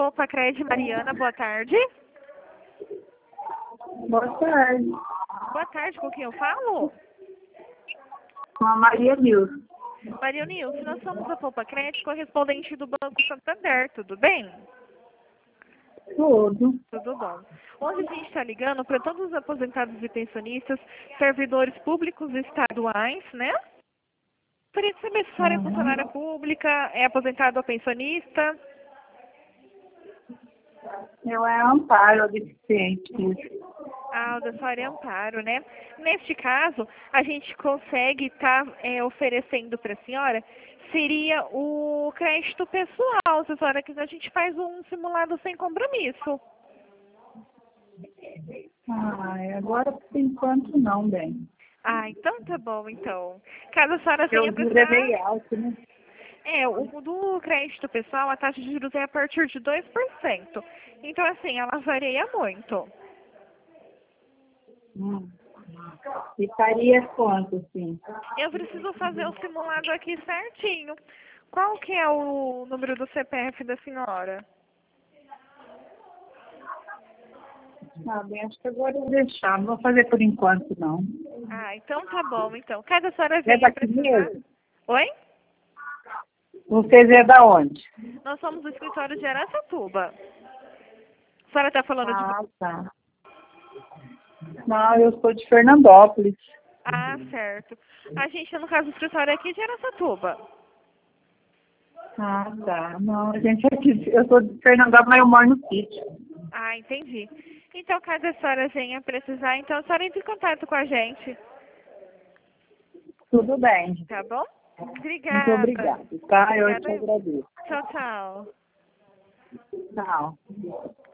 Poupa Cred Mariana, boa tarde. Boa tarde. Boa tarde, com quem eu falo? Com a Maria Nilson. Maria Nilson, nós somos a Poupa Cred, correspondente do Banco Santander, tudo bem? Tudo. Tudo bom. Hoje a gente está ligando para todos os aposentados e pensionistas, servidores públicos e estaduais, né? Queria saber se a senhora é funcionária pública, é aposentado ou pensionista. Eu é amparo deficiente. Ah, o da senhora é amparo, né? Neste caso, a gente consegue estar oferecendo para a senhora, seria o crédito pessoal. Se a senhora quiser, a gente faz um simulado sem compromisso. Agora por enquanto não, bem. Ah, então tá bom, então. Caso a senhora Eu venha juro precisar... meio alto, né? O do crédito pessoal, a taxa de juros é a partir de 2%. Então, assim, ela varia muito. E faria quanto, assim? Eu preciso fazer o simulado aqui certinho. Qual que é o número do CPF da senhora? Bem, acho que agora eu vou deixar. Não vou fazer por enquanto, não. Ah, então tá bom, então. Caso a senhora É venha daqui precisar... mesmo? Oi? Vocês é da onde? Nós somos do escritório de Araçatuba. A senhora tá falando de... Tá. Não, eu sou de Fernandópolis. Ah, certo. A gente, no caso, o escritório aqui de Araçatuba. Tá. Não, a gente é aqui. Eu sou de Fernandópolis, mas eu moro no sítio. Ah, entendi. Então, caso a senhora venha precisar, então a senhora entre em contato com a gente. Tudo bem. Tá bom? Muito Obrigada. obrigada, tá? Eu te Obrigada. agradeço. Tchau, tchau. Tchau.